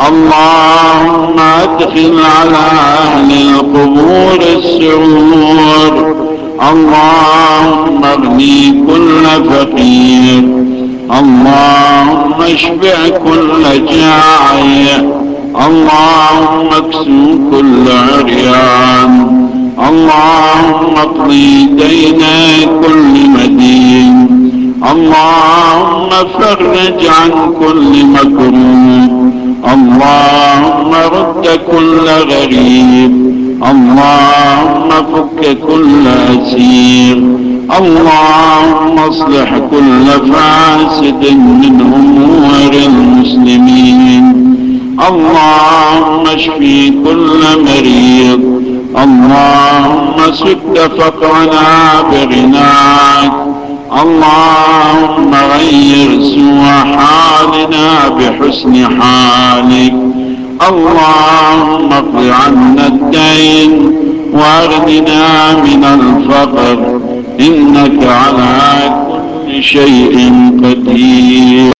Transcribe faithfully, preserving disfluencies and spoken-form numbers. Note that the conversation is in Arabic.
اللهم ادخل على اهل القبور السرور. اللهم اغني كل فقير. اللهم اشبع كل جائع. اللهم اكسو كل عريان. اللهم اقضي دين كل مدين. اللهم فرج عن كل مكروب. اللهم رد كل غريب. اللهم فك كل اسير. اللهم اصلح كل فاسد من امور المسلمين. اللهم اشفي كل مريض. اللهم سد فقرنا بغناك. اللهم غير سوء حالنا بحسن حالك. اللهم اقض عنا الدين واغننا من الفقر، انك على كل شيء قدير.